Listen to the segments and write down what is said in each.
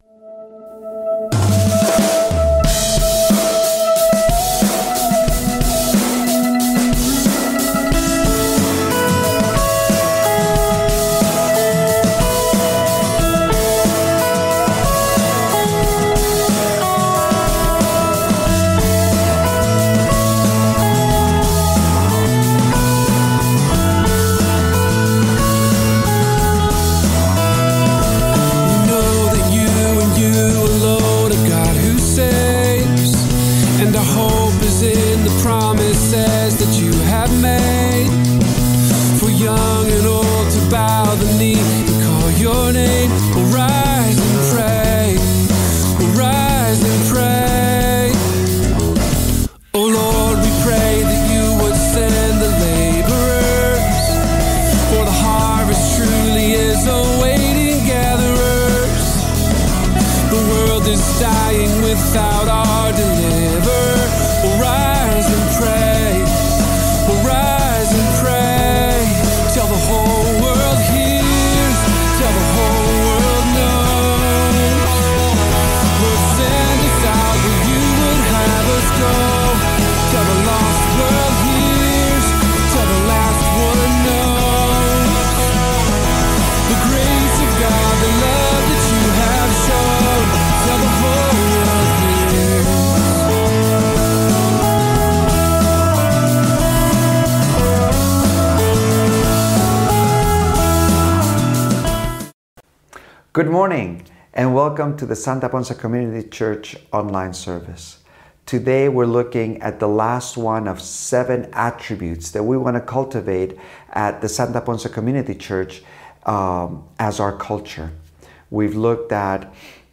Good morning and welcome to the Santa Ponsa Community Church online service. Today we're looking at the last one of 7 attributes that we want to cultivate at the Santa Ponsa Community Church as our culture. We've looked at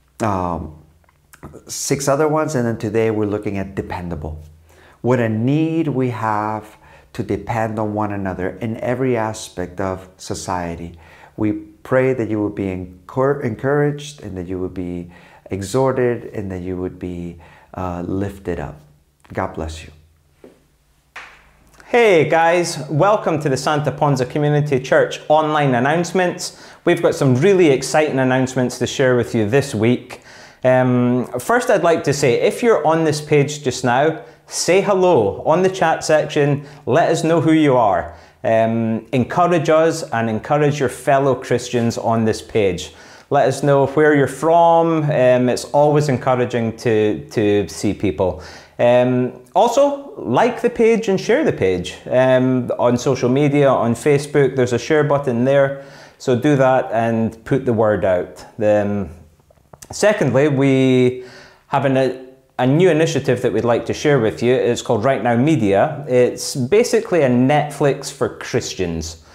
6 other ones, and then today we're looking at dependable. What a need we have to depend on one another in every aspect of society. We pray that you will be encouraged and that you will be exhorted and that you would be lifted up. God bless you. Hey guys, welcome to the Santa Ponsa Community Church online announcements. We've got some really exciting announcements to share with you this week. First, I'd like to say, if you're on this page just now, say hello on the chat section. Let us know who you are. Encourage us and encourage your fellow Christians on this page. Let us know where you're from. It's always encouraging to see people. Also, like the page and share the page on social media, on Facebook. There's a share button there, so do that and put the word out. Secondly, we have a new initiative that we'd like to share with you. It's called Right Now Media. It's basically a Netflix for Christians.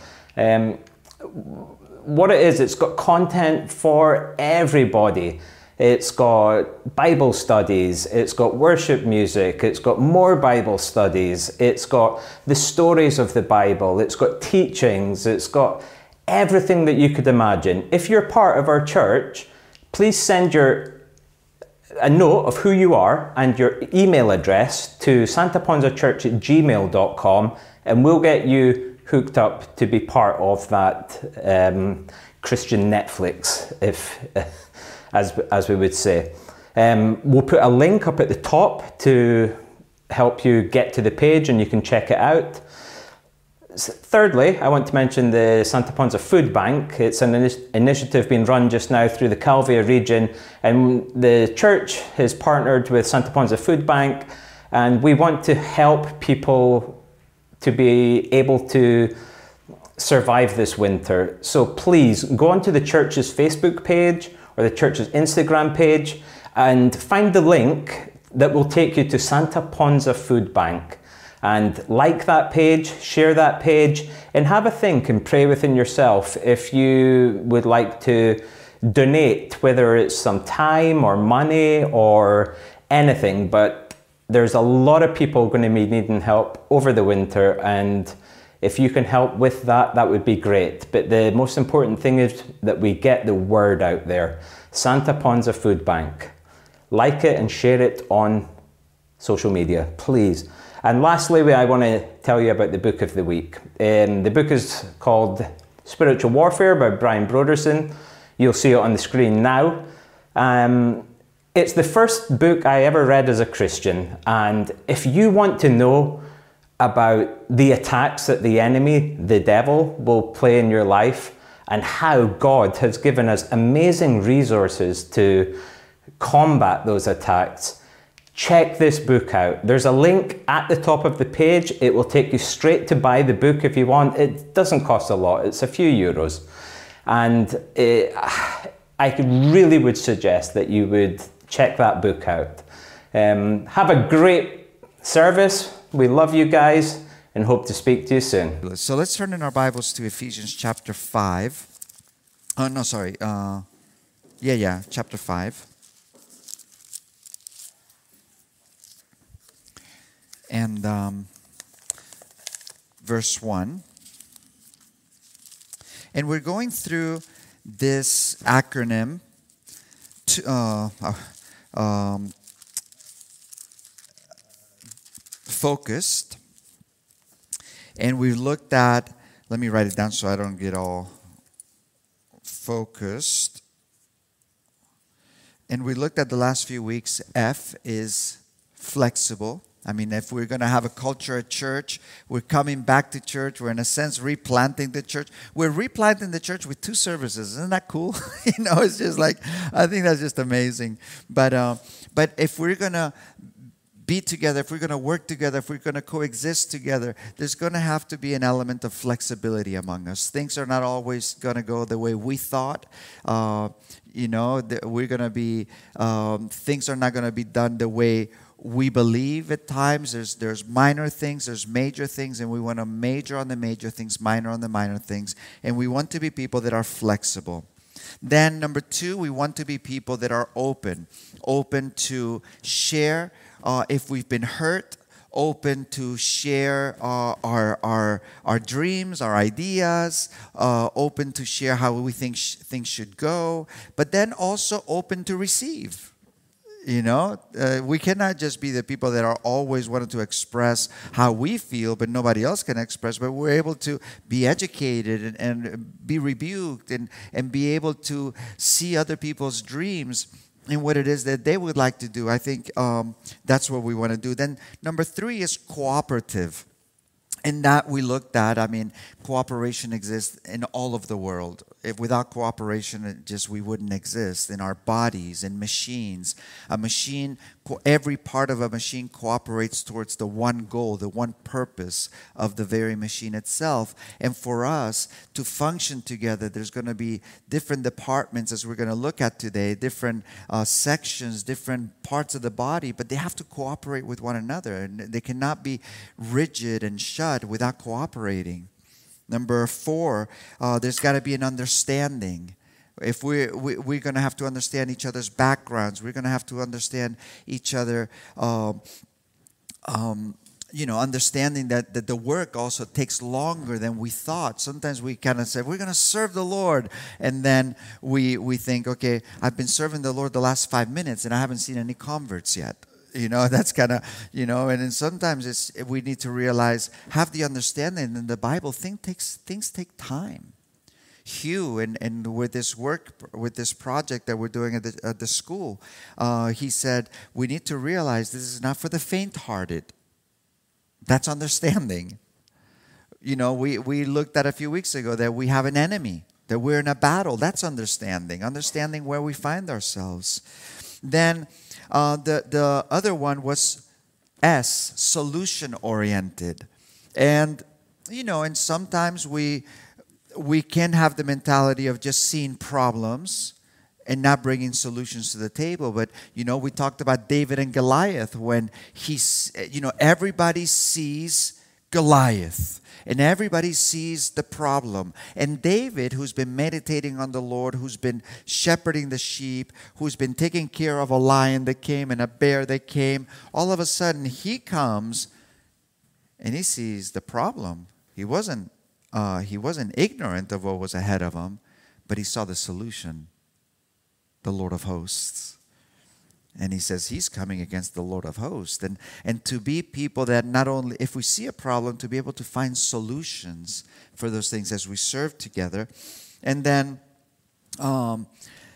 What it is, it's got content for everybody. It's got Bible studies, it's got worship music, it's got more Bible studies, it's got the stories of the Bible, it's got teachings, it's got everything that you could imagine. If you're part of our church, please send a note of who you are and your email address to santaponzachurch@gmail.com, and we'll get you hooked up to be part of that Christian Netflix, as we would say. We'll put a link up at the top to help you get to the page and you can check it out. Thirdly, I want to mention the Santa Ponsa Food Bank. It's an initiative being run just now through the Calvia region, and the church has partnered with Santa Ponsa Food Bank, and we want to help people to be able to survive this winter. So please go onto the church's Facebook page or the church's Instagram page and find the link that will take you to Santa Ponsa Food Bank. And like that page, share that page, and have a think and pray within yourself if you would like to donate, whether it's some time or money or anything. But there's a lot of people going to be needing help over the winter, and if you can help with that, that would be great. But the most important thing is that we get the word out there. Santa Ponsa Food Bank. Like it and share it on social media, please. And lastly, I want to tell you about the book of the week. The book is called Spiritual Warfare by Brian Broderson. You'll see it on the screen now. It's the first book I ever read as a Christian, and if you want to know about the attacks that the enemy, the devil, will play in your life, and how God has given us amazing resources to combat those attacks, check this book out. There's a link at the top of the page. It will take you straight to buy the book if you want. It doesn't cost a lot. It's a few euros. And I really would suggest that you would check that book out. Have a great service. We love you guys and hope to speak to you soon. So let's turn in our Bibles to Ephesians chapter 5. Oh, no, sorry. Chapter 5. And verse 1. And we're going through this acronym focused. And we looked at, let me write it down so I don't get all focused. And we looked at the last few weeks. F is flexible. I mean, if we're going to have a culture at church, we're coming back to church. We're, in a sense, replanting the church. We're replanting the church with 2 services. Isn't that cool? It's just like, I think that's just amazing. But if we're going to be together, if we're going to work together, if we're going to coexist together, there's going to have to be an element of flexibility among us. Things are not always going to go the way we thought. We're going to be, things are not going to be done the way we believe at times. There's minor things, there's major things, and we want to major on the major things, minor on the minor things. And we want to be people that are flexible. Then number 2, we want to be people that are open to share if we've been hurt, open to share our dreams, our ideas, open to share how we think things should go, but then also open to receive. We cannot just be the people that are always wanting to express how we feel, but nobody else can express. But we're able to be educated and be rebuked and be able to see other people's dreams in what it is that they would like to do. I think that's what we want to do. Then number 3 is cooperative. And that we looked at, cooperation exists in all of the world. Without cooperation, we wouldn't exist in our bodies, in machines. Every part of a machine cooperates towards the one goal, the one purpose of the very machine itself. And for us to function together, there's going to be different departments, as we're going to look at today, different sections, different parts of the body, but they have to cooperate with one another. And they cannot be rigid and shut without cooperating. Number 4, there's got to be an understanding. If we're going to have to understand each other's backgrounds, we're going to have to understand each other. Understanding that the work also takes longer than we thought. Sometimes we kind of say, we're going to serve the Lord. And then we think, okay, I've been serving the Lord the last 5 minutes and I haven't seen any converts yet. That's kind of, and then sometimes we need to realize, have the understanding in the Bible, things take time. Hugh, and with this work, with this project that we're doing at the school, he said, we need to realize this is not for the faint-hearted. That's understanding. We looked at a few weeks ago that we have an enemy, that we're in a battle. That's understanding where we find ourselves. Then the other one was S, solution-oriented. And, and sometimes we can have the mentality of just seeing problems and not bringing solutions to the table. But, we talked about David and Goliath when everybody sees Goliath. And everybody sees the problem. And David, who's been meditating on the Lord, who's been shepherding the sheep, who's been taking care of a lion that came and a bear that came, all of a sudden he comes and he sees the problem. He wasn't ignorant of what was ahead of him, but he saw the solution, the Lord of hosts. And he says he's coming against the Lord of hosts. And to be people that not only, if we see a problem, to be able to find solutions for those things as we serve together. And then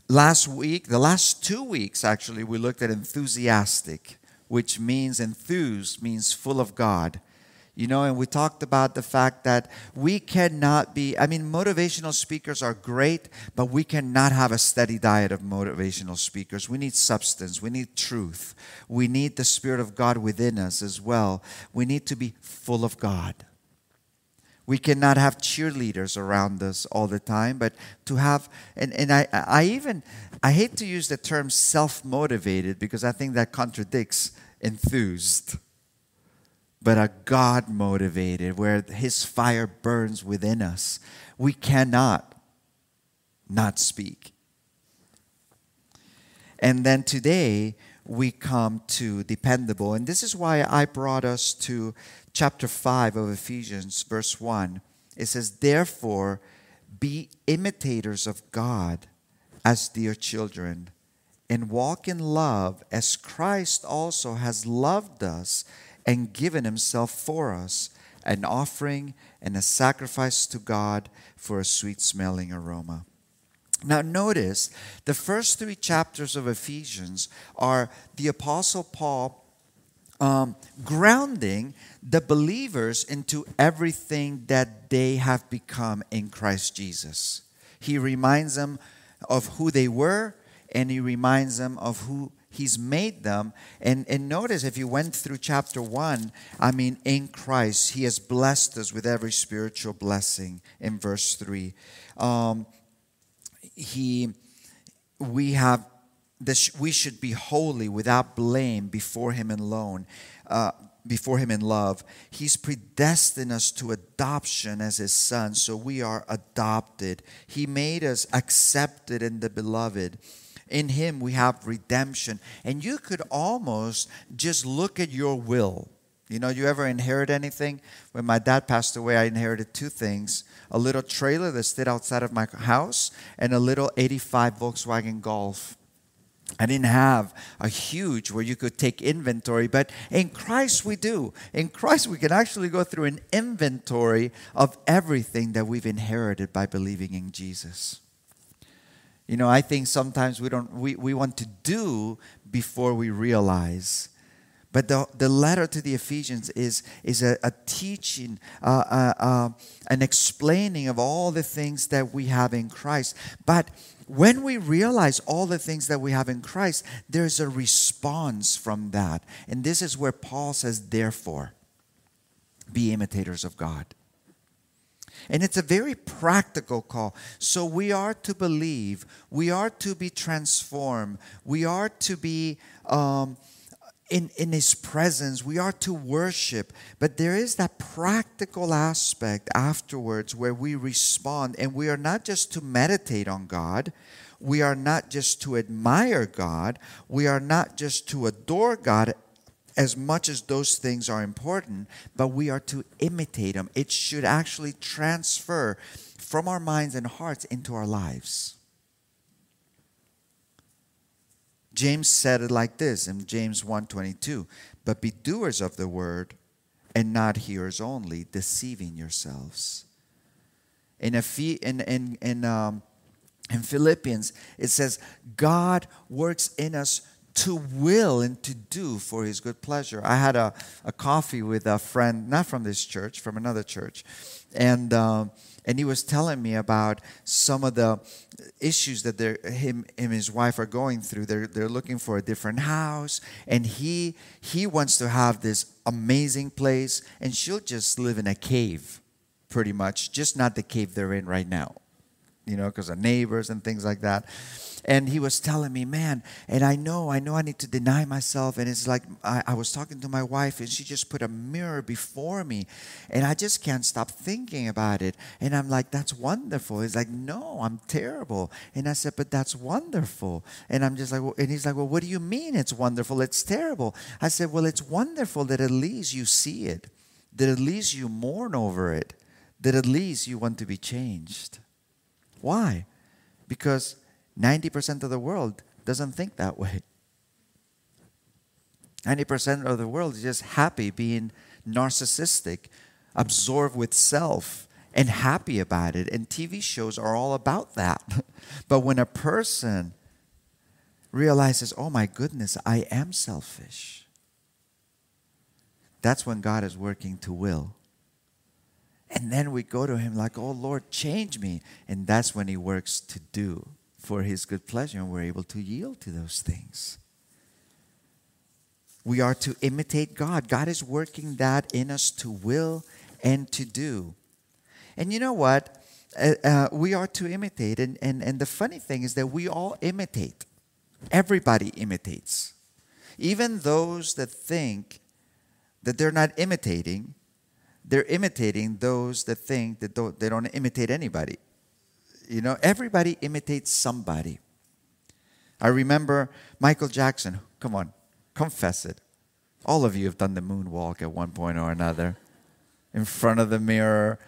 Last week, the last 2 weeks actually, we looked at enthusiastic, which means enthused, means full of God. You know, and we talked about the fact that we cannot be, motivational speakers are great, but we cannot have a steady diet of motivational speakers. We need substance. We need truth. We need the Spirit of God within us as well. We need to be full of God. We cannot have cheerleaders around us all the time, but to have, and I hate to use the term self-motivated because I think that contradicts enthused. But a God-motivated, where His fire burns within us. We cannot not speak. And then today, we come to dependable. And this is why I brought us to chapter 5 of Ephesians, verse 1. It says, therefore, be imitators of God as dear children, and walk in love as Christ also has loved us and given Himself for us, an offering and a sacrifice to God for a sweet-smelling aroma. Now notice, the first 3 chapters of Ephesians are the Apostle Paul grounding the believers into everything that they have become in Christ Jesus. He reminds them of who they were, and He reminds them of who He's made them. And notice, if you went through chapter 1, in Christ, He has blessed us with every spiritual blessing in verse 3. We should be holy without blame before Him alone. Before Him in love. He's predestined us to adoption as His sons, so we are adopted. He made us accepted in the beloved. In Him we have redemption. And you could almost just look at your will. You know, you ever inherit anything? When my dad passed away, I inherited 2 things. A little trailer that stood outside of my house and a little 85 Volkswagen Golf. I didn't have a huge where you could take inventory, but in Christ we do. In Christ we can actually go through an inventory of everything that we've inherited by believing in Jesus. You know, I think sometimes we want to do before we realize. But the letter to the Ephesians is a teaching, an explaining of all the things that we have in Christ. But when we realize all the things that we have in Christ, there's a response from that. And this is where Paul says, therefore, be imitators of God. And it's a very practical call. So we are to believe, we are to be transformed, we are to be in His presence, we are to worship. But there is that practical aspect afterwards where we respond, and we are not just to meditate on God, we are not just to admire God, we are not just to adore God, as much as those things are important, but we are to imitate Him. It should actually transfer from our minds and hearts into our lives. James said it like this in James 1:22, but be doers of the word and not hearers only, deceiving yourselves. In Philippians, it says, God works in us to will and to do for His good pleasure. I had a coffee with a friend, not from this church, from another church. And he was telling me about some of the issues that him and his wife are going through. They're looking for a different house. And he wants to have this amazing place. And she'll just live in a cave, pretty much. Just not the cave they're in right now. You know, because of neighbors and things like that. And he was telling me, man, and I know I need to deny myself. And it's like I was talking to my wife, and she just put a mirror before me. And I just can't stop thinking about it. And I'm like, that's wonderful. He's like, no, I'm terrible. And I said, but that's wonderful. And I'm just like, well, and he's like, well, what do you mean it's wonderful? It's terrible. I said, well, it's wonderful that at least you see it, that at least you mourn over it, that at least you want to be changed. Why? Because 90% of the world doesn't think that way. 90% of the world is just happy being narcissistic, absorbed with self, and happy about it. And TV shows are all about that. But when a person realizes, oh my goodness, I am selfish. That's when God is working to will. And then we go to Him like, oh Lord, change me. And that's when He works to do for His good pleasure, and we're able to yield to those things. We are to imitate God. God is working that in us to will and to do. And you know what? We are to imitate. And the funny thing is that we all imitate. Everybody imitates. Even those that think that they're not imitating, they're imitating those that think that they don't imitate anybody. You know, everybody imitates somebody. I remember Michael Jackson. Come on, confess it. All of you have done the moonwalk at one point or another. In front of the mirror,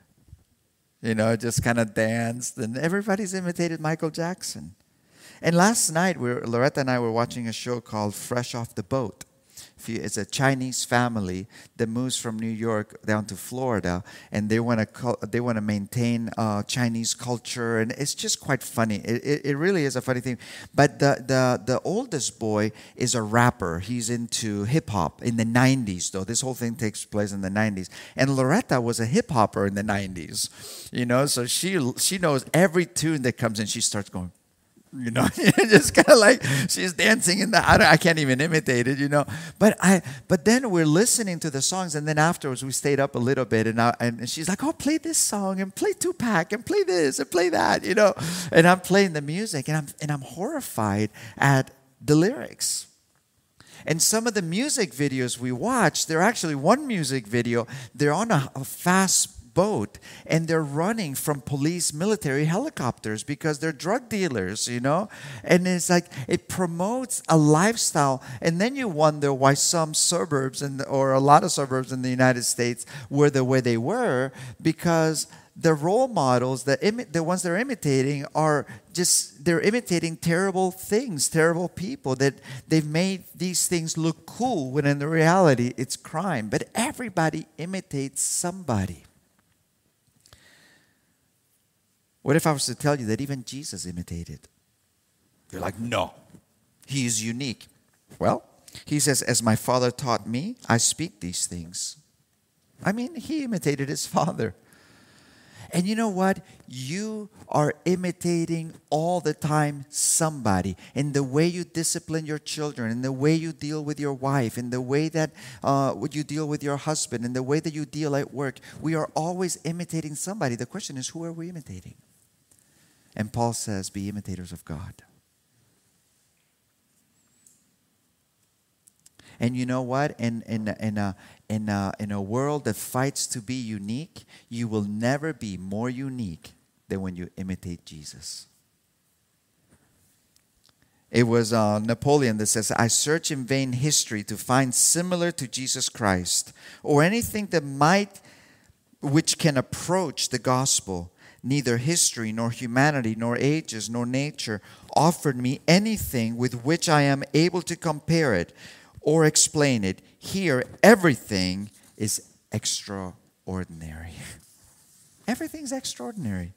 you know, just kind of danced. And everybody's imitated Michael Jackson. And last night, Loretta and I were watching a show called Fresh Off the Boat. It's a Chinese family that moves from New York down to Florida, and they want to maintain Chinese culture, and it's just quite funny. It really is a funny thing. But the oldest boy is a rapper. He's into hip hop in the 90s, though. This whole thing takes place in the 90s, and Loretta was a hip hopper in the 90s. You know, so she knows every tune that comes in. She starts going. You know, just kind of like she's dancing in the. I can't even imitate it, you know. But then we're listening to the songs, and then afterwards we stayed up a little bit, and she's like, "Oh, play this song, and play Tupac, and play this, and play that," you know. And I'm playing the music, and I'm horrified at the lyrics. And some of the music videos we watch, they're actually one music video. They're on a fast boat, and they're running from police military helicopters because they're drug dealers, you know. And it's like it promotes a lifestyle, and then you wonder why some suburbs or a lot of suburbs in the United States were the way they were, because the role models, the ones they're imitating are just, they're imitating terrible things, terrible people, that they've made these things look cool when in the reality it's crime. But everybody imitates somebody. What if I was to tell you that even Jesus imitated? You're like, no, He is unique. Well, He says, as my Father taught me, I speak these things. I mean, He imitated His Father. And you know what? You are imitating all the time somebody, in the way you discipline your children, in the way you deal with your wife, in the way that you deal with your husband, in the way that you deal at work. We are always imitating somebody. The question is, who are we imitating? And Paul says, be imitators of God. And you know what? In a world that fights to be unique, you will never be more unique than when you imitate Jesus. It was Napoleon that says, I search in vain history to find similar to Jesus Christ, or anything which can approach the gospel. Neither history, nor humanity, nor ages, nor nature offered me anything with which I am able to compare it or explain it. Here, everything is extraordinary. Everything's extraordinary.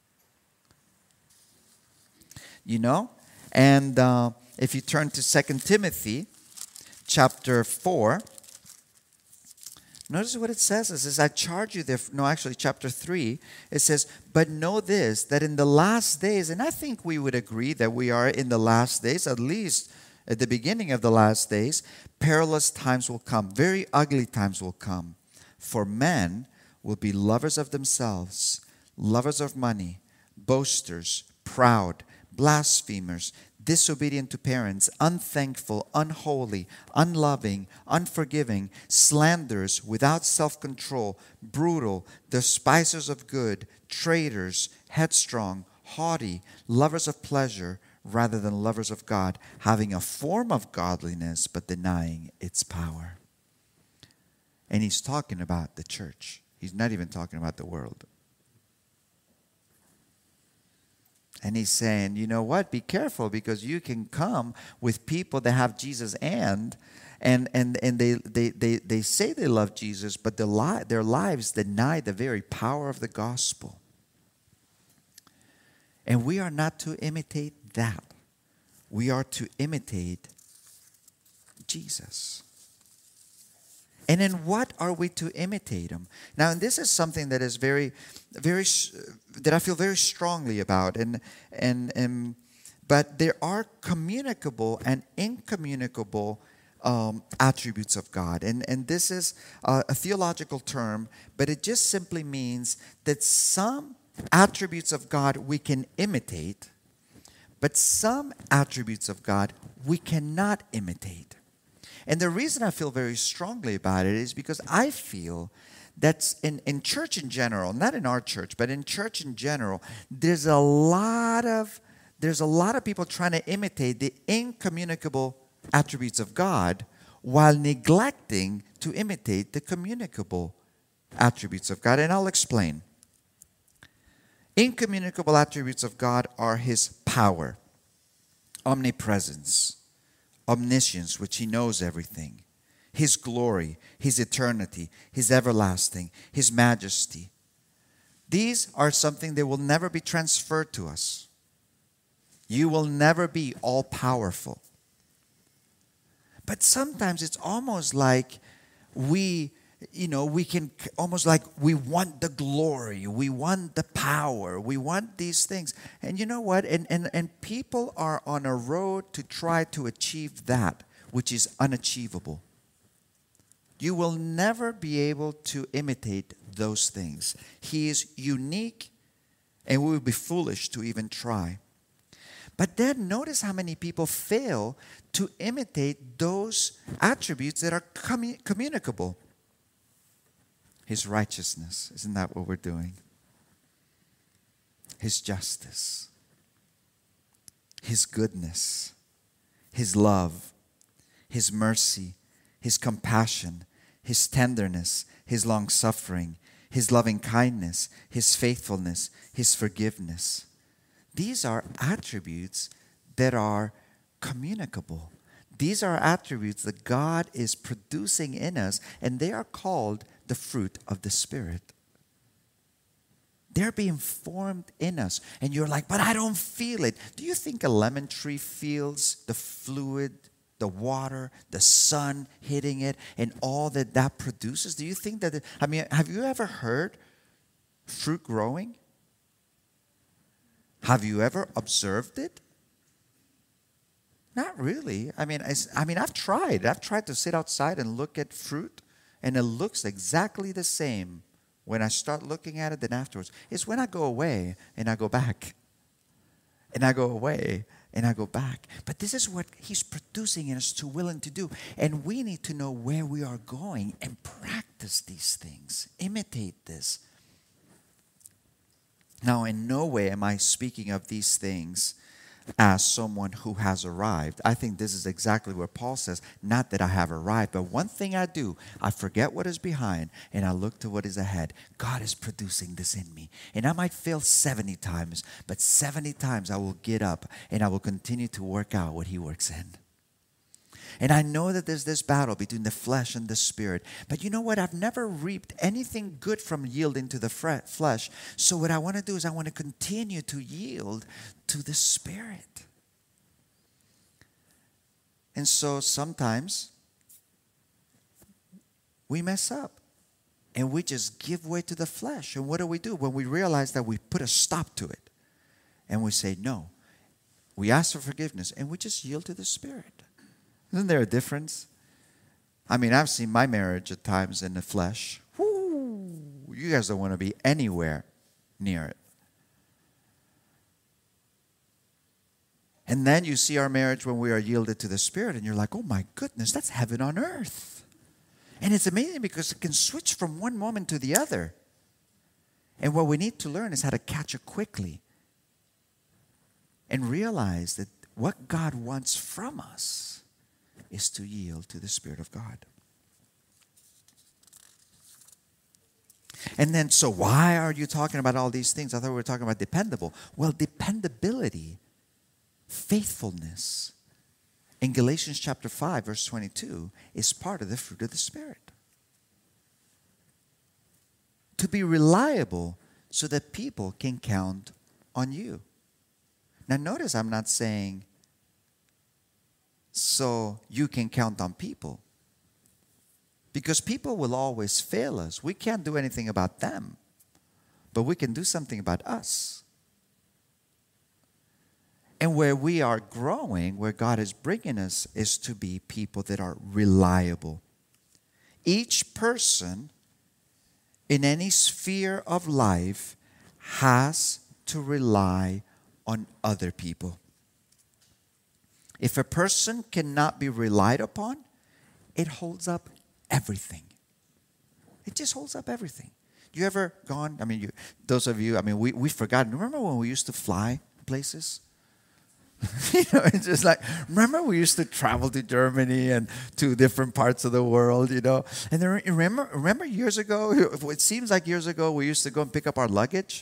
You know? And if you turn to 2 Timothy chapter 4, notice what it says. It says, I charge you chapter 3. It says, but know this, that in the last days, and I think we would agree that we are in the last days, at least at the beginning of the last days, perilous times will come. Very ugly times will come. For men will be lovers of themselves, lovers of money, boasters, proud, blasphemers, disobedient to parents, unthankful, unholy, unloving, unforgiving, slanderers, without self-control, brutal, despisers of good, traitors, headstrong, haughty, lovers of pleasure rather than lovers of God, having a form of godliness but denying its power. And he's talking about the church. He's not even talking about the world. And he's saying, you know what? Be careful, because you can come with people that have Jesus and they say they love Jesus, but their lives deny the very power of the gospel. And we are not to imitate that. We are to imitate Jesus. And in what are we to imitate him? Now, and this is something that is very, very, that I feel very strongly about. But there are communicable and incommunicable attributes of God. And this is a theological term, but it just simply means that some attributes of God we can imitate, but some attributes of God we cannot imitate. And the reason I feel very strongly about it is because I feel that in church in general, not in our church, but in church in general, there's a lot of people trying to imitate the incommunicable attributes of God while neglecting to imitate the communicable attributes of God. And I'll explain. Incommunicable attributes of God are his power, omnipresence, omniscience, which he knows everything, his glory, his eternity, his everlasting, his majesty. These are something that will never be transferred to us. You will never be all powerful. But sometimes it's almost like we can almost like we want the glory, we want the power, we want these things. And you know what? And people are on a road to try to achieve that, which is unachievable. You will never be able to imitate those things. He is unique, and we would be foolish to even try. But then notice how many people fail to imitate those attributes that are communicable. His righteousness, isn't that what we're doing? His justice, his goodness, his love, his mercy, his compassion, his tenderness, his long-suffering, his loving kindness, his faithfulness, his forgiveness. These are attributes that are communicable. These are attributes that God is producing in us, and they are called the fruit of the Spirit. They're being formed in us. And you're like, but I don't feel it. Do you think a lemon tree feels the fluid, the water, the sun hitting it, and all that produces? Do you think that, have you ever heard fruit growing? Have you ever observed it? Not really. I've tried. I've tried to sit outside and look at fruit, and it looks exactly the same when I start looking at it than afterwards. It's when I go away and I go back. And I go away and I go back. But this is what he's producing in us to willing to do. And we need to know where we are going and practice these things. Imitate this. Now, in no way am I speaking of these things as someone who has arrived. I think this is exactly where Paul says, not that I have arrived, but one thing I do, I forget what is behind and I look to what is ahead. God is producing this in me. And I might fail 70 times, but 70 times I will get up and I will continue to work out what he works in. And I know that there's this battle between the flesh and the spirit. But you know what? I've never reaped anything good from yielding to the flesh. So what I want to do is I want to continue to yield to the Spirit. And so sometimes we mess up. And we just give way to the flesh. And what do? When we realize that we put a stop to it. And we say no. We ask for forgiveness. And we just yield to the Spirit. Isn't there a difference? I've seen my marriage at times in the flesh. Woo, you guys don't want to be anywhere near it. And then you see our marriage when we are yielded to the Spirit, and you're like, oh my goodness, that's heaven on earth. And it's amazing because it can switch from one moment to the other. And what we need to learn is how to catch it quickly and realize that what God wants from us is to yield to the Spirit of God. And then, so why are you talking about all these things? I thought we were talking about dependable. Well, dependability, faithfulness, in Galatians chapter 5, verse 22, is part of the fruit of the Spirit. To be reliable so that people can count on you. Now, notice I'm not saying so you can count on people. Because people will always fail us. We can't do anything about them, but we can do something about us. And where we are growing, where God is bringing us, is to be people that are reliable. Each person in any sphere of life has to rely on other people. If a person cannot be relied upon, it holds up everything. It just holds up everything. You ever gone, those of you, we've forgotten. Remember when we used to fly places? It's just like, remember we used to travel to Germany and to different parts of the world, And then remember years ago, it seems like years ago, we used to go and pick up our luggage.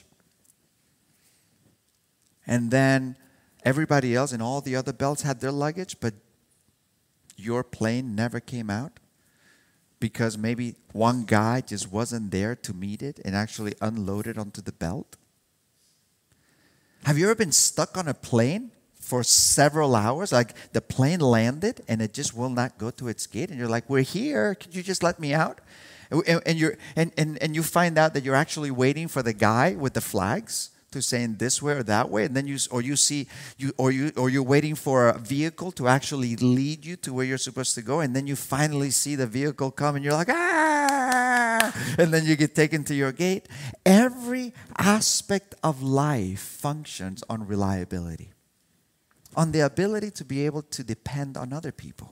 And then everybody else and all the other belts had their luggage, but your plane never came out because maybe one guy just wasn't there to meet it and actually unload it onto the belt. Have you ever been stuck on a plane for several hours? Like the plane landed and it just will not go to its gate, and you're like, "We're here. Could you just let me out?" And you find out that you're actually waiting for the guy with the flags to saying this way or that way, and then you're waiting for a vehicle to actually lead you to where you're supposed to go, and then you finally see the vehicle come, and you're like, "Ah!" And then you get taken to your gate. Every aspect of life functions on reliability, on the ability to be able to depend on other people.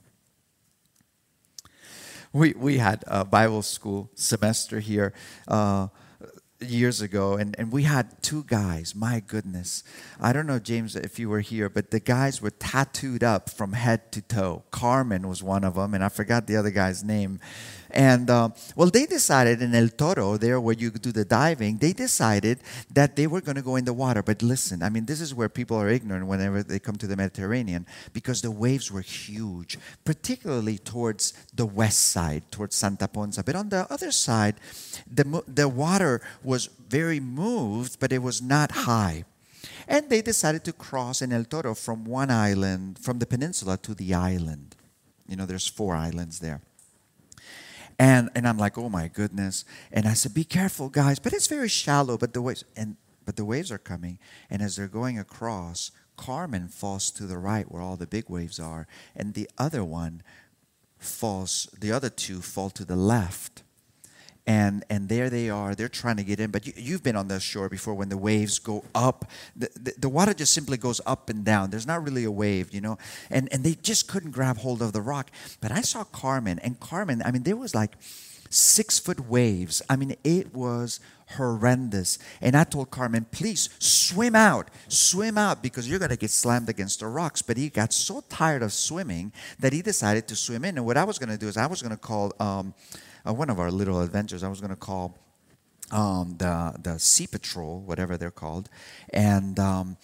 We had a Bible school semester here years ago, and we had two guys. My goodness. I don't know, James, if you were here, but the guys were tattooed up from head to toe. Carmen was one of them, and I forgot the other guy's name. And, they decided in El Toro, there where you do the diving, they decided that they were going to go in the water. But listen, this is where people are ignorant whenever they come to the Mediterranean, because the waves were huge, particularly towards the west side, towards Santa Ponsa. But on the other side, the water was very moved, but it was not high. And they decided to cross in El Toro from one island, from the peninsula to the island. There's 4 islands there. And I'm like, oh my goodness. And I said, be careful, guys. But it's very shallow. But the waves are coming. And as they're going across, Carmen falls to the right where all the big waves are. And the other two fall to the left. And there they are. They're trying to get in. But you've been on the shore before when the waves go up. The water just simply goes up and down. There's not really a wave, And they just couldn't grab hold of the rock. But I saw Carmen. And Carmen, there was like 6-foot waves. It was horrendous. And I told Carmen, please swim out because you're going to get slammed against the rocks. But he got so tired of swimming that he decided to swim in. And what I was going to do is I was going to call one of our little adventures. I was going to call the Sea Patrol, whatever they're called, but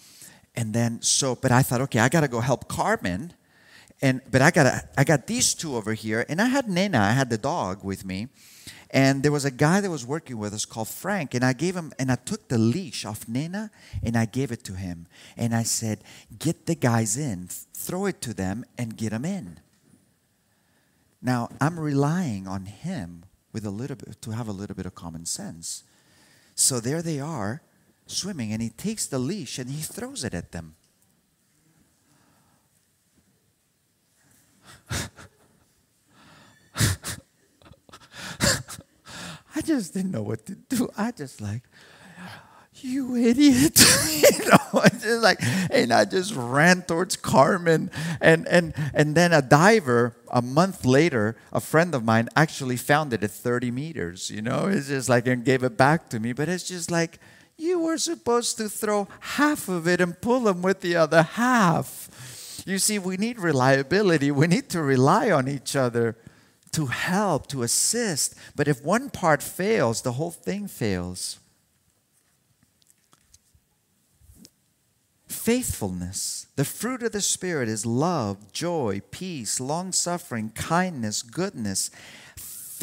I thought, okay, I got to go help Carmen, but I got these two over here, and I had Nena, I had the dog with me, and there was a guy that was working with us called Frank, and I took the leash off Nena, and I gave it to him, and I said, get the guys in, throw it to them, and get them in. Now, I'm relying on him to have a little bit of common sense. So there they are, swimming, and he takes the leash and he throws it at them. I just didn't know what to do. I just like, you idiot. And I just ran towards Carmen. And then a diver, a month later, a friend of mine actually found it at 30 meters. It's just like, and gave it back to me. But it's just like, you were supposed to throw half of it and pull them with the other half. You see, we need reliability. We need to rely on each other to help, to assist. But if one part fails, the whole thing fails. Faithfulness. The fruit of the Spirit is love, joy, peace, long-suffering, kindness, goodness,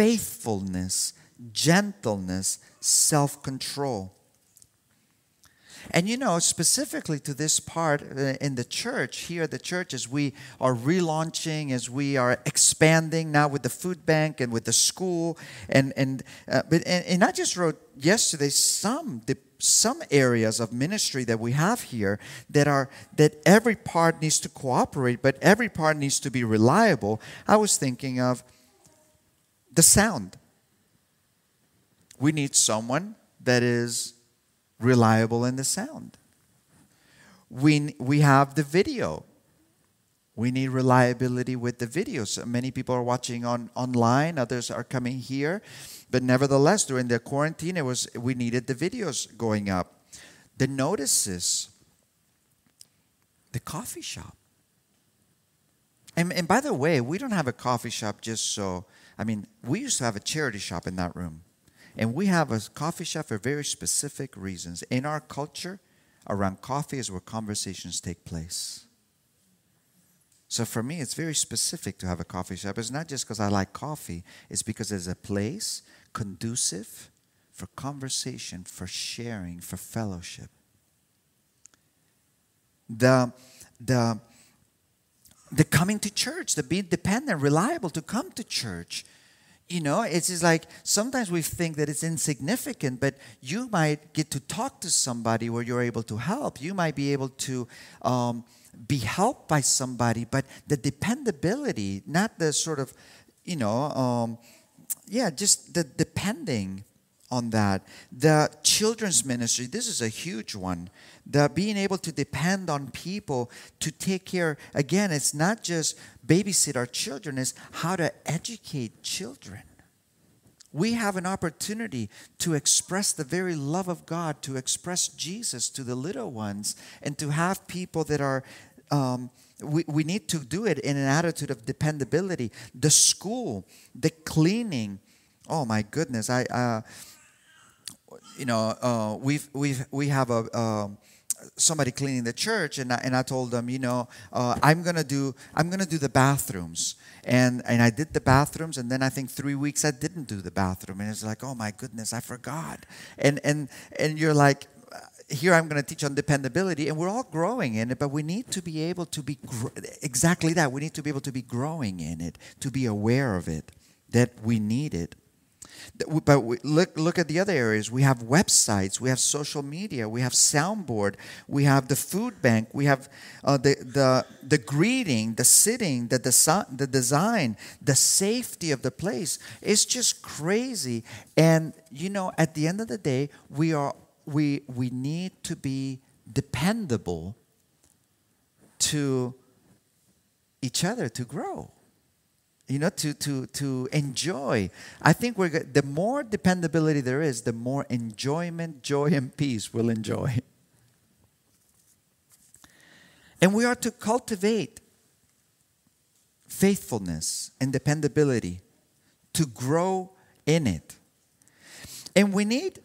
faithfulness, gentleness, self-control. And specifically to this part in the church, here at the church, as we are relaunching, as we are expanding now with the food bank and with the school, and I just wrote yesterday some areas of ministry that we have here that every part needs to cooperate, but every part needs to be reliable. I was thinking of the sound. We need someone that is reliable in the sound. We have the video. We need reliability with the video. So many people are watching online. Others are coming here. But nevertheless, during the quarantine, we needed the videos going up. The notices. The coffee shop. And by the way, we don't have a coffee shop just so... we used to have a charity shop in that room. And we have a coffee shop for very specific reasons. In our culture, around coffee is where conversations take place. So for me, it's very specific to have a coffee shop. It's not just because I like coffee. It's because it's a place conducive for conversation, for sharing, for fellowship. The coming to church, the being dependent, reliable to come to church. It's just like sometimes we think that it's insignificant, but you might get to talk to somebody where you're able to help. You might be able to be helped by somebody, but the dependability, not the sort of, just the depending on that. The children's ministry, this is a huge one. The being able to depend on people to take care, again, it's not just babysit our children, it's how to educate children. We have an opportunity to express the very love of God, to express Jesus to the little ones, and to have people that are, we need to do it in an attitude of dependability. The school, the cleaning, oh my goodness, we have somebody cleaning the church, and I told them, I'm gonna do the bathrooms, and I did the bathrooms, and then I think 3 weeks I didn't do the bathroom, and it's like, oh my goodness, I forgot, and you're like, here I'm going to teach on dependability, and we're all growing in it, but we need to be able to be exactly that. We need to be able to be growing in it, to be aware of it, that we need it. But look at the other areas. We have websites, we have social media, we have soundboard, we have the food bank, we have the greeting, the sitting, the design, the safety of the place. It's just crazy. And at the end of the day, we need to be dependable to each other to grow. To enjoy. I think the more dependability there is, the more enjoyment, joy, and peace we'll enjoy. And we are to cultivate faithfulness and dependability, to grow in it. And we need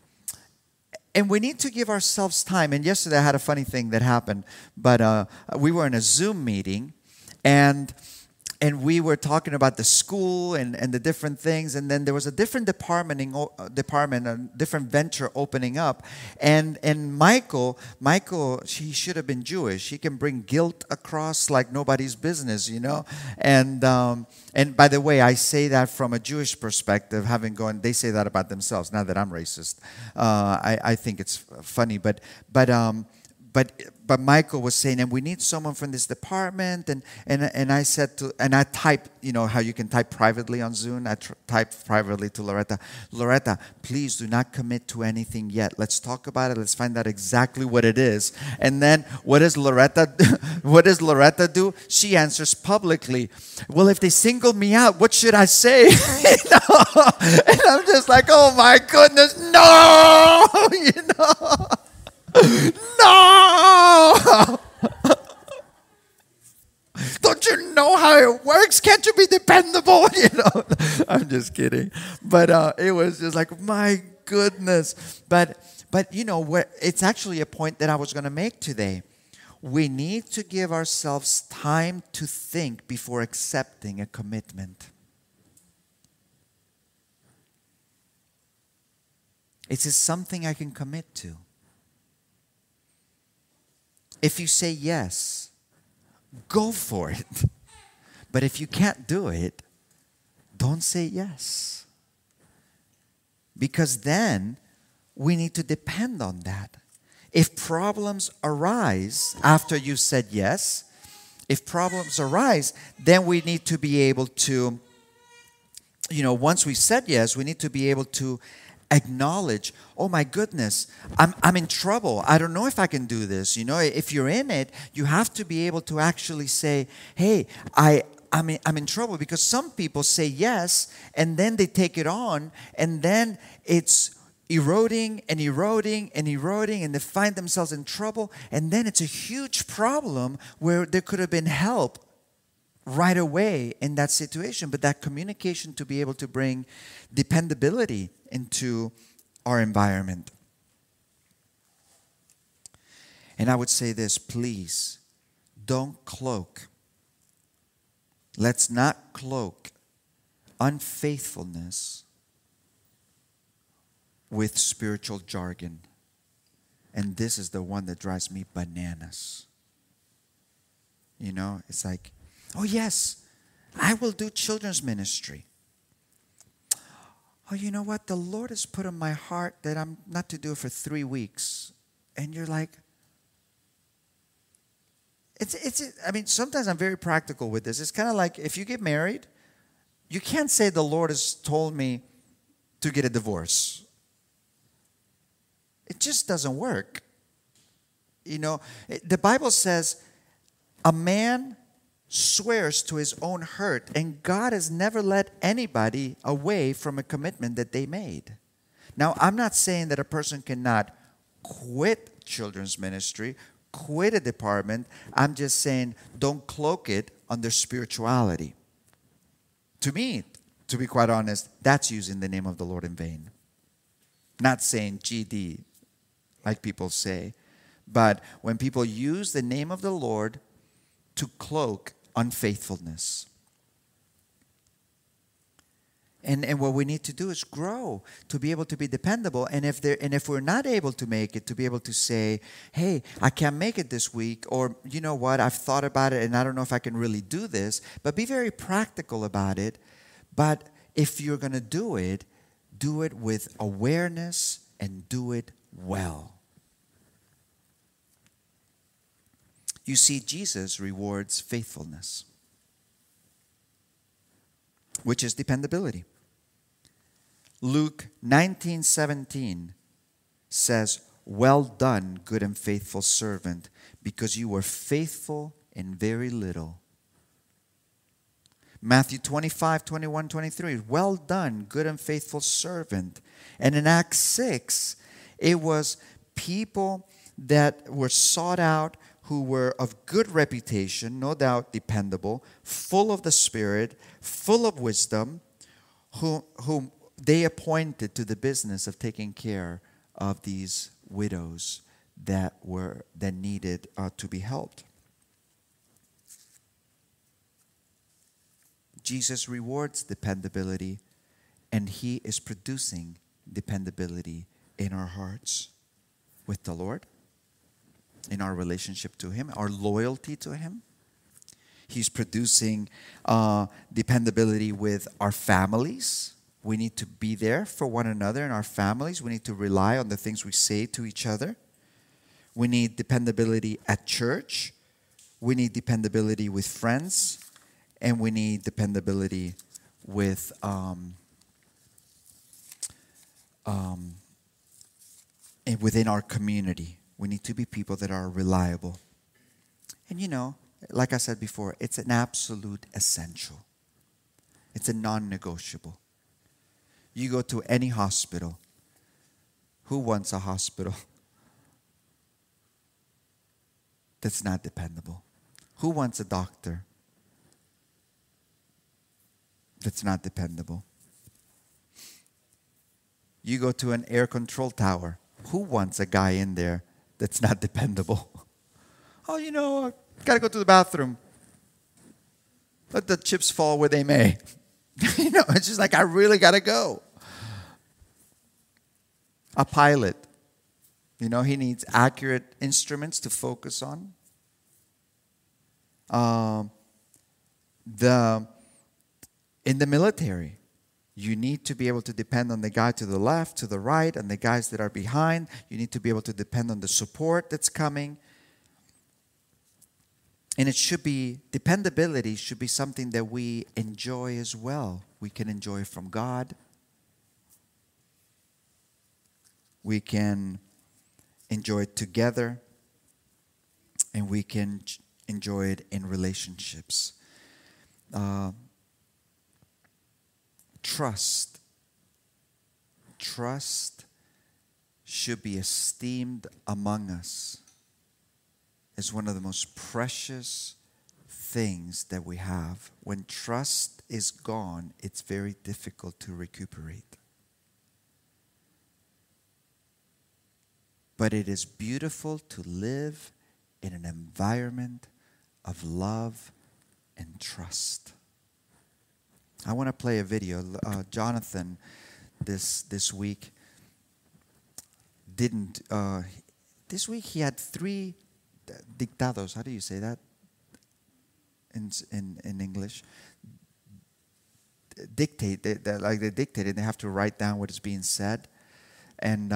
to give ourselves time. And yesterday I had a funny thing that happened, but we were in a Zoom meeting, and we were talking about the school and the different things. And then there was a different department, a different venture opening up. And Michael, he should have been Jewish. He can bring guilt across like nobody's business, And by the way, I say that from a Jewish perspective, they say that about themselves. Not that I'm racist. I think it's funny, but Michael was saying, and we need someone from this department, and I said and I typed, how you can type privately on Zoom. I typed privately to Loretta, please do not commit to anything yet. Let's talk about it. Let's find out exactly what it is. And then what does Loretta do? She answers publicly, well, if they single me out, what should I say? And I'm just like, oh my goodness, no, No! Don't you know how it works? Can't you be dependable? I'm just kidding. But it was just like, my goodness. But it's actually a point that I was going to make today. We need to give ourselves time to think before accepting a commitment. Is this something I can commit to? if you say yes, go for it. But if you can't do it, don't say yes. Because then we need to depend on that. If problems arise after you said yes, if problems arise, then we need to be able to, once we said yes, we need to be able to acknowledge, oh my goodness, I'm in trouble. I don't know if I can do this. If you're in it, you have to be able to actually say, hey, I'm in trouble. Because some people say yes, and then they take it on, and then it's eroding and eroding and eroding, and they find themselves in trouble, and then it's a huge problem where there could have been help right away in that situation. But that communication to be able to bring dependability into our environment. And I would say this, please, don't cloak. Let's not cloak unfaithfulness with spiritual jargon. And this is the one that drives me bananas. It's like, oh yes, I will do children's ministry. Oh, you know what? The Lord has put on my heart that I'm not to do it for 3 weeks. And you're like, sometimes I'm very practical with this. It's kind of like if you get married, you can't say the Lord has told me to get a divorce. It just doesn't work. The Bible says a man swears to his own hurt, and God has never led anybody away from a commitment that they made. Now, I'm not saying that a person cannot quit children's ministry, quit a department. I'm just saying don't cloak it under spirituality. To me, to be quite honest, that's using the name of the Lord in vain. Not saying GD, like people say, but when people use the name of the Lord to cloak unfaithfulness. And what we need to do is grow to be able to be dependable. And if we're not able to make it, to be able to say, hey, I can't make it this week, or you know what, I've thought about it and I don't know if I can really do this. But be very practical about it. But if you're going to do it with awareness and do it well. You see, Jesus rewards faithfulness, which is dependability. Luke 19:17 says, well done, good and faithful servant, because you were faithful in very little. Matthew 25:21-23, well done, good and faithful servant. And in Acts 6, it was people that were sought out, who were of good reputation, no doubt dependable, full of the Spirit, full of wisdom, whom they appointed to the business of taking care of these widows that needed to be helped. Jesus rewards dependability, and He is producing dependability in our hearts with the Lord, in our relationship to Him, our loyalty to Him. He's producing dependability with our families. We need to be there for one another in our families. We need to rely on the things we say to each other. We need dependability at church. We need dependability with friends. And we need dependability with within our community. We need to be people that are reliable. And like I said before, it's an absolute essential. It's a non-negotiable. You go to any hospital. Who wants a hospital that's not dependable? Who wants a doctor that's not dependable? You go to an air control tower. Who wants a guy in there that's not dependable? Oh, I got to go to the bathroom. Let the chips fall where they may. It's just like, I really got to go. A pilot You know, he needs accurate instruments to focus on. In the military, you need to be able to depend on the guy to the left, to the right, and the guys that are behind. You need to be able to depend on the support that's coming. And it should be, dependability should be something that we enjoy as well. We can enjoy from God. We can enjoy it together. And we can enjoy it in relationships. Trust. Trust should be esteemed among us as one of the most precious things that we have. When trust is gone, it's very difficult to recuperate. But it is beautiful to live in an environment of love and trust. I want to play a video. Jonathan, this week, this week he had 3 dictados. How do you say that in English? Dictate. They dictate and they have to write down what is being said. And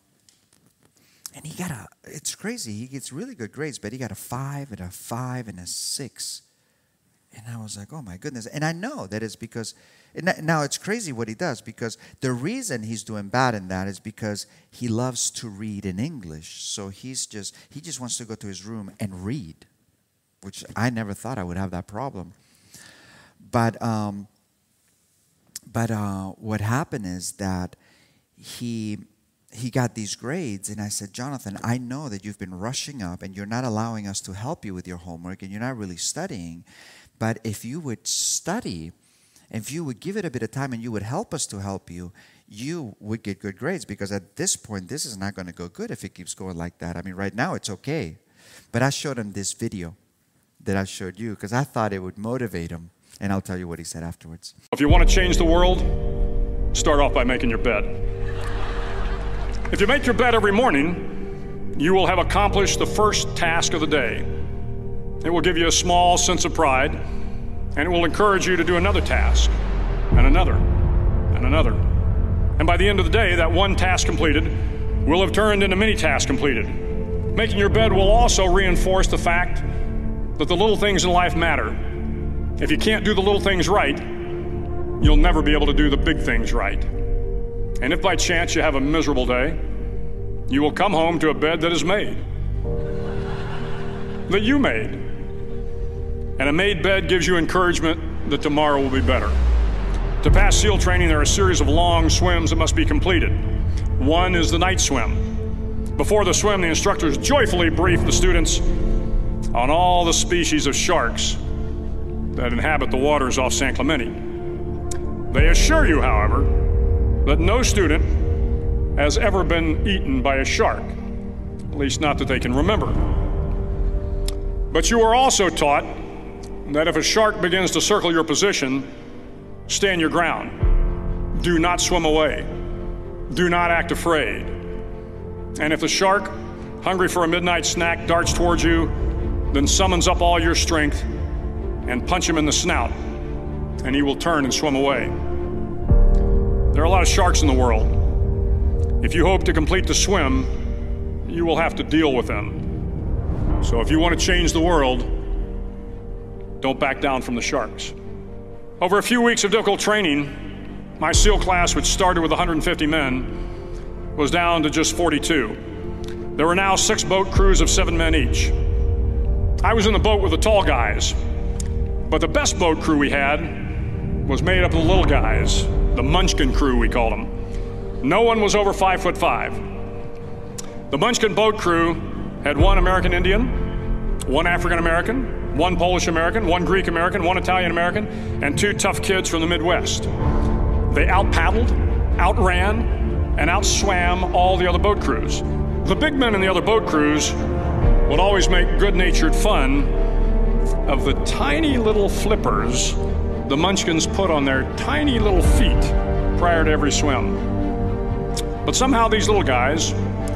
he got it's crazy. He gets really good grades, but he got a 5 and a 5 and a 6. And I was like, oh my goodness. And I know that it's because, now it's crazy what he does, because the reason he's doing bad in that is because he loves to read in English. So he just wants to go to his room and read, which I never thought I would have that problem. But what happened is that he got these grades, and I said, Jonathan, I know that you've been rushing up and you're not allowing us to help you with your homework and you're not really studying. But if you would study, if you would give it a bit of time and you would help us to help you, you would get good grades, because at this point, this is not going to go good if it keeps going like that. I mean, right now it's okay. But I showed him this video that I showed you because I thought it would motivate him. And I'll tell you what he said afterwards. If you want to change the world, start off by making your bed. If you make your bed every morning, you will have accomplished the first task of the day. It will give you a small sense of pride, and it will encourage you to do another task, and another, and another. And by the end of the day, that one task completed will have turned into many tasks completed. Making your bed will also reinforce the fact that the little things in life matter. If you can't do the little things right, you'll never be able to do the big things right. And if by chance you have a miserable day, you will come home to a bed that is made, that you made. And a made bed gives you encouragement that tomorrow will be better. To pass SEAL training, there are a series of long swims that must be completed. One is the night swim. Before the swim, the instructors joyfully brief the students on all the species of sharks that inhabit the waters off San Clemente. They assure you, however, that no student has ever been eaten by a shark, at least not that they can remember. But you are also taught that if a shark begins to circle your position, stand your ground. Do not swim away. Do not act afraid. And if the shark, hungry for a midnight snack, darts towards you, then summons up all your strength and punch him in the snout, and he will turn and swim away. There are a lot of sharks in the world. If you hope to complete the swim, you will have to deal with them. So if you want to change the world, don't back down from the sharks. Over a few weeks of difficult training, my SEAL class, which started with 150 men, was down to just 42. There were now 6 boat crews of 7 men each. I was in the boat with the tall guys, but the best boat crew we had was made up of the little guys, the Munchkin crew, we called them. No one was over 5'5". The Munchkin boat crew had 1 American Indian, 1 African American, 1 Polish American, 1 Greek American, 1 Italian American, and 2 tough kids from the Midwest. They out-paddled, outran, and outswam all the other boat crews. The big men in the other boat crews would always make good-natured fun of the tiny little flippers the Munchkins put on their tiny little feet prior to every swim. But somehow these little guys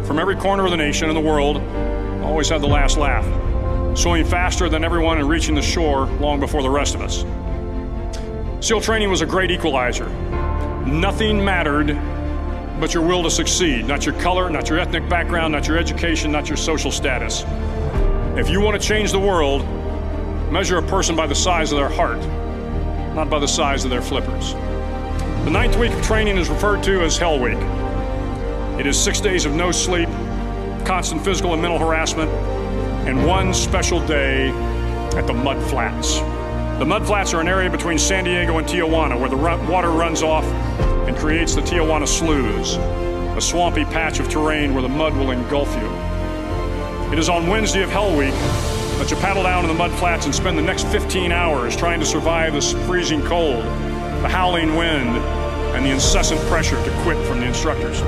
from every corner of the nation and the world always had the last laugh, swimming faster than everyone and reaching the shore long before the rest of us. SEAL training was a great equalizer. Nothing mattered but your will to succeed, not your color, not your ethnic background, not your education, not your social status. If you want to change the world, measure a person by the size of their heart, not by the size of their flippers. The 9th week of training is referred to as Hell Week. It is 6 days of no sleep, constant physical and mental harassment, and one special day at the Mud Flats. The Mud Flats are an area between San Diego and Tijuana where the water runs off and creates the Tijuana Sloughs, a swampy patch of terrain where the mud will engulf you. It is on Wednesday of Hell Week that you paddle down in the Mud Flats and spend the next 15 hours trying to survive the freezing cold, the howling wind, and the incessant pressure to quit from the instructors.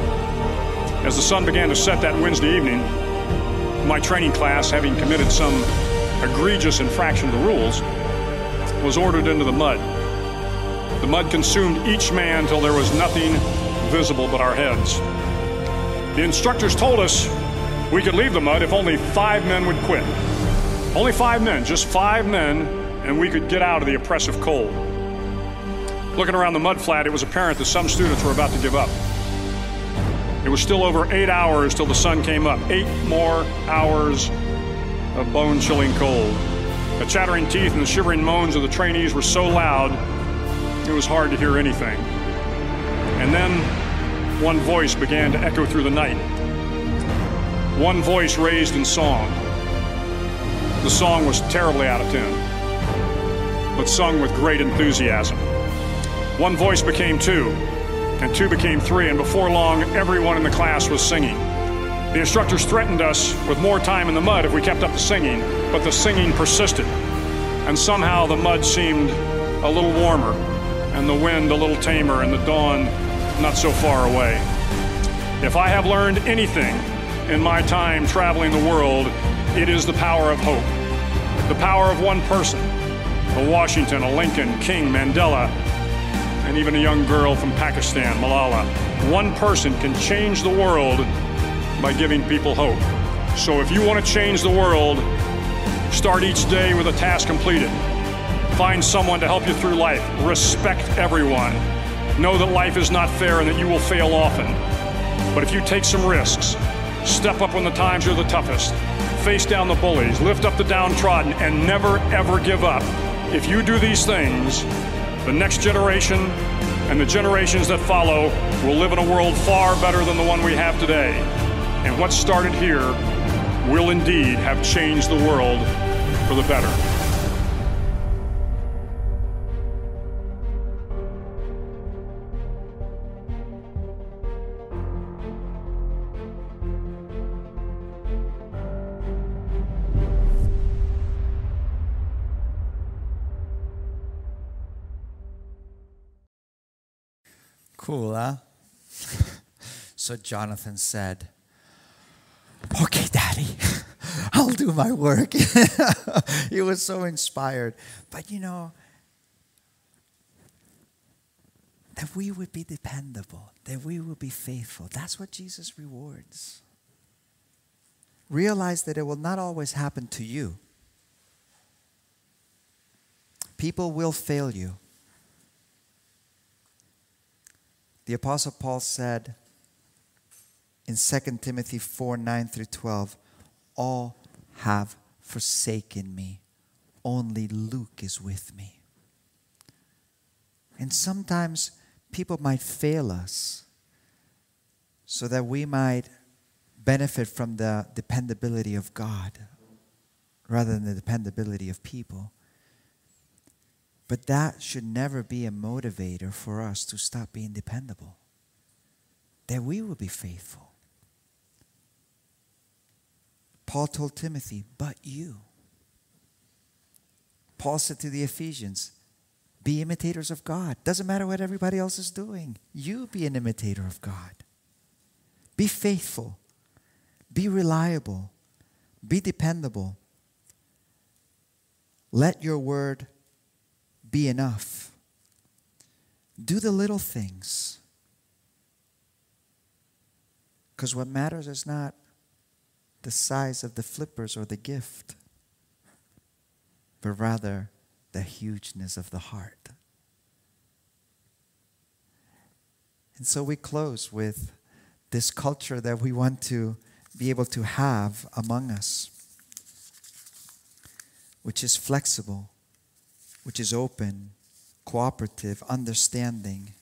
As the sun began to set that Wednesday evening, my training class, having committed some egregious infraction of the rules, was ordered into the mud. The mud consumed each man till there was nothing visible but our heads. The instructors told us we could leave the mud if only 5 men would quit. Only 5 men, just 5 men, and we could get out of the oppressive cold. Looking around the mud flat, it was apparent that some students were about to give up. It was still over 8 hours till the sun came up. 8 more hours of bone-chilling cold. The chattering teeth and the shivering moans of the trainees were so loud, it was hard to hear anything. And then one voice began to echo through the night. One voice raised in song. The song was terribly out of tune, but sung with great enthusiasm. One voice became 2, and 2 became 3, and before long, everyone in the class was singing. The instructors threatened us with more time in the mud if we kept up the singing, but the singing persisted. And somehow the mud seemed a little warmer, and the wind a little tamer, and the dawn not so far away. If I have learned anything in my time traveling the world, it is the power of hope. The power of one person, a Washington, a Lincoln, King, Mandela, and even a young girl from Pakistan, Malala. One person can change the world by giving people hope. So if you want to change the world, start each day with a task completed. Find someone to help you through life. Respect everyone. Know that life is not fair and that you will fail often. But if you take some risks, step up when the times are the toughest, face down the bullies, lift up the downtrodden, and never ever give up. If you do these things, the next generation and the generations that follow will live in a world far better than the one we have today. And what started here will indeed have changed the world for the better. Cool, huh? So Jonathan said, "Okay, Daddy, I'll do my work." He was so inspired. But you know, that we would be dependable, that we would be faithful. That's what Jesus rewards. Realize that it will not always happen to you. People will fail you. The Apostle Paul said in 2 Timothy 4:9-12, "All have forsaken me. Only Luke is with me." And sometimes people might fail us so that we might benefit from the dependability of God rather than the dependability of people. But that should never be a motivator for us to stop being dependable. That we will be faithful. Paul told Timothy, "But you." Paul said to the Ephesians, "Be imitators of God." Doesn't matter what everybody else is doing. You be an imitator of God. Be faithful. Be reliable. Be dependable. Let your word be enough. Do the little things. Because what matters is not the size of the flippers or the gift, but rather the hugeness of the heart. And so we close with this culture that we want to be able to have among us, which is flexible, which is open, cooperative, understanding,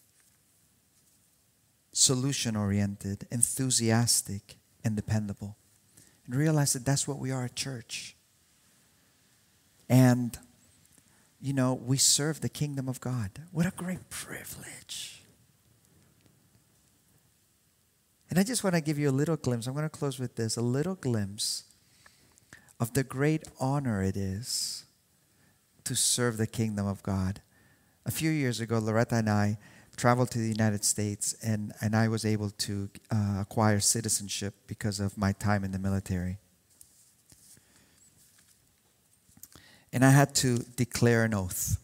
solution-oriented, enthusiastic, and dependable. And realize that that's what we are at church. And, you know, we serve the kingdom of God. What a great privilege. And I just want to give you a little glimpse. I'm going to close with this. A little glimpse of the great honor it is to serve the kingdom of God. A few years ago, Loretta and I traveled to the United States, and I was able to acquire citizenship because of my time in the military. And I had to declare an oath.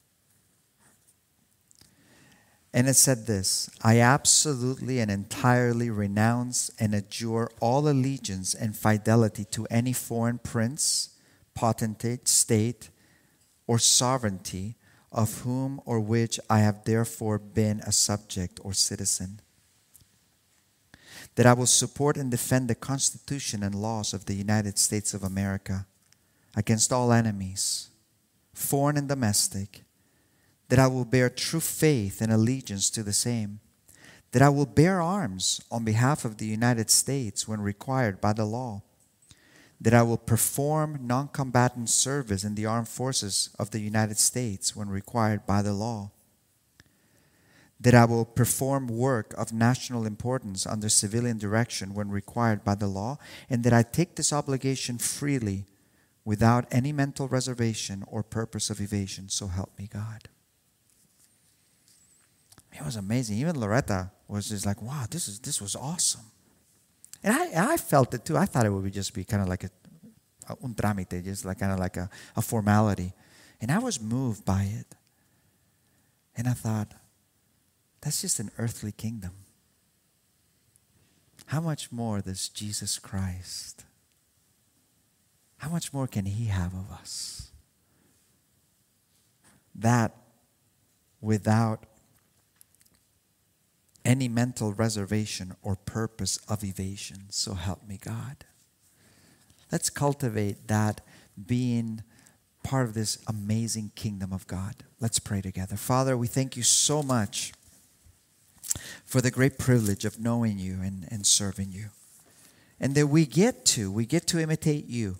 And it said this: I absolutely and entirely renounce and adjure all allegiance and fidelity to any foreign prince, potentate, state, or sovereignty, of whom or which I have therefore been a subject or citizen. That I will support and defend the Constitution and laws of the United States of America against all enemies, foreign and domestic. That I will bear true faith and allegiance to the same. That I will bear arms on behalf of the United States when required by the law. That I will perform non-combatant service in the armed forces of the United States when required by the law. That I will perform work of national importance under civilian direction when required by the law, and that I take this obligation freely without any mental reservation or purpose of evasion. So help me God. It was amazing. Even Loretta was just like, wow, this was awesome. And I felt it too. I thought it would just be kind of like un trámite, just like kind of like a formality. And I was moved by it. And I thought, that's just an earthly kingdom. How much more does Jesus Christ? How much more can He have of us? That without any mental reservation or purpose of evasion. So help me God. Let's cultivate that, being part of this amazing kingdom of God. Let's pray together. Father, we thank you so much for the great privilege of knowing you and serving you. And that we get to imitate you.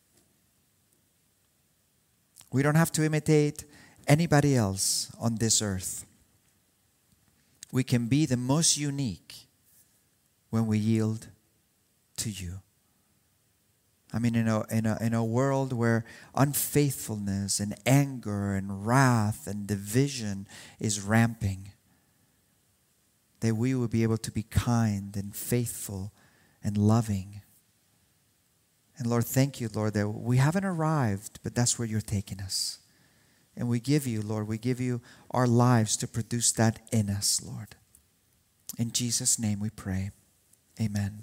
We don't have to imitate anybody else on this earth. We can be the most unique when we yield to you. I mean, in a world where unfaithfulness and anger and wrath and division is ramping, that we will be able to be kind and faithful and loving. And Lord, thank you, Lord, that we haven't arrived, but that's where you're taking us. And we give you, Lord, we give you our lives to produce that in us, Lord. In Jesus' name we pray. Amen.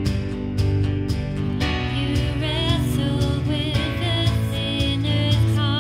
You wrestle with the sinner's heart.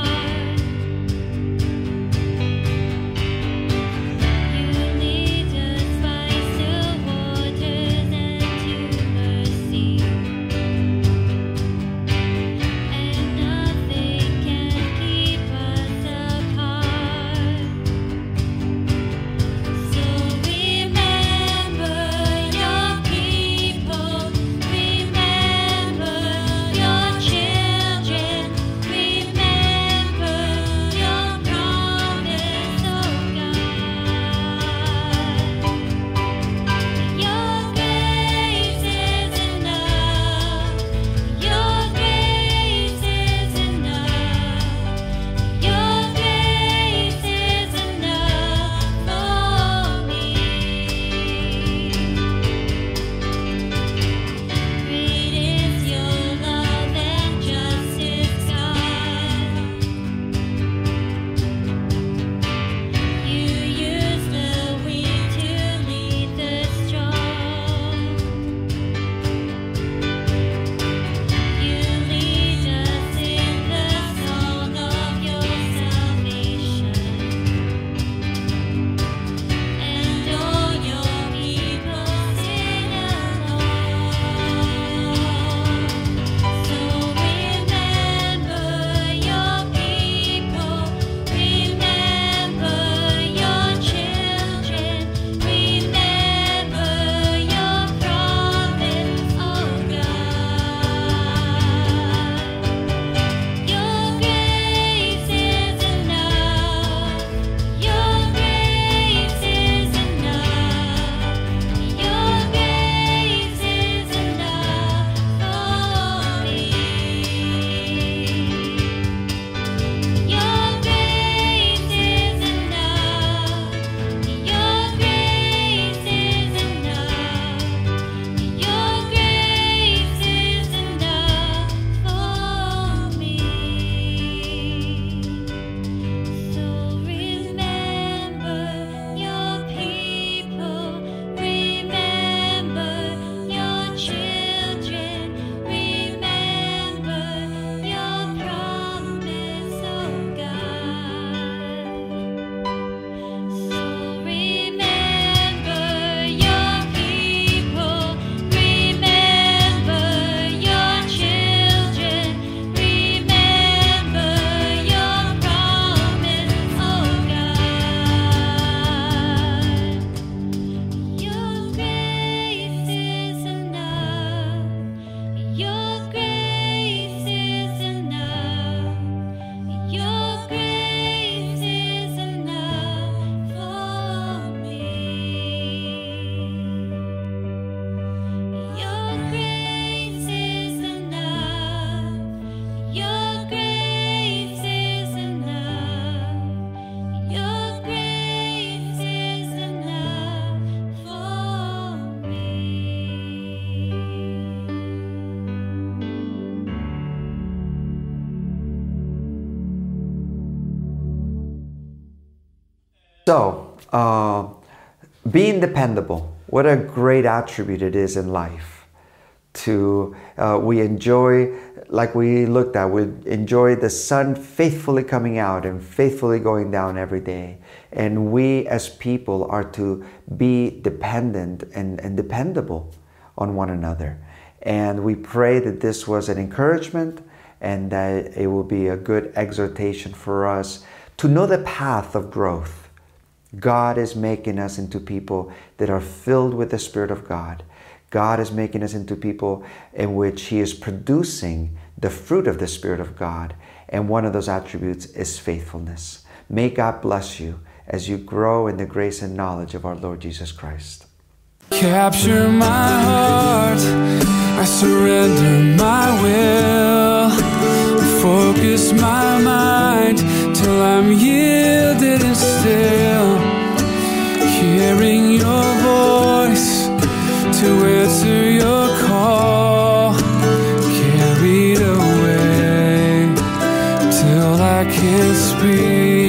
So, being dependable, what a great attribute it is in life. We enjoy, like we looked at, we enjoy the sun faithfully coming out and faithfully going down every day. And we as people are to be dependent and dependable on one another. And we pray that this was an encouragement and that it will be a good exhortation for us to know the path of growth. God is making us into people that are filled with the Spirit of God. God is making us into people in which He is producing the fruit of the Spirit of God. And one of those attributes is faithfulness. May God bless you as you grow in the grace and knowledge of our Lord Jesus Christ. Capture my heart, I surrender my will. Focus my mind till I'm yielded and still. Hearing your voice to answer your call. Carried away till I can't speak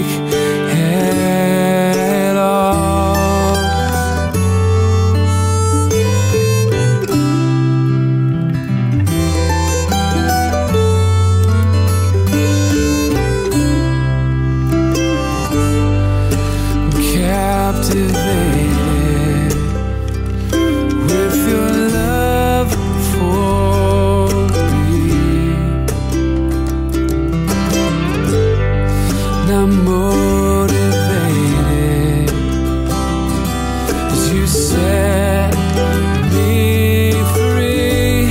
at all. Captivated with your love for me. Now motivated as you set me free.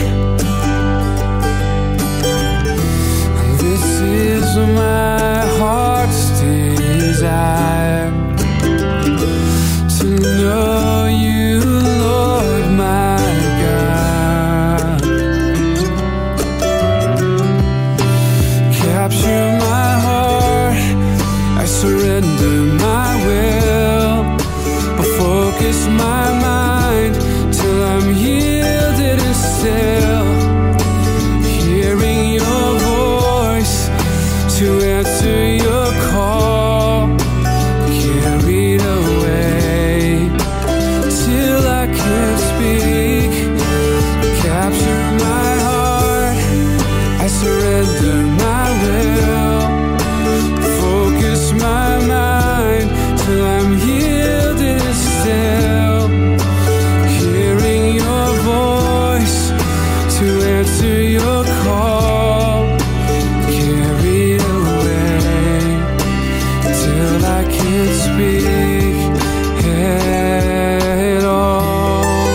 And this is my heart's desire, to know you, Lord my God. Capture my heart, I surrender my will. Focus my mind till I'm yielded and still. Hearing your voice to answer your call. Carried away till I can't speak. Capture my heart, I surrender my will. Focus my mind till I'm yielded still. Hearing your voice to answer your call. Carried away till I can't speak at all.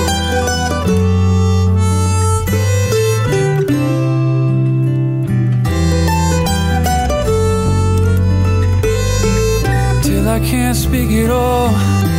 Till I can't speak at all.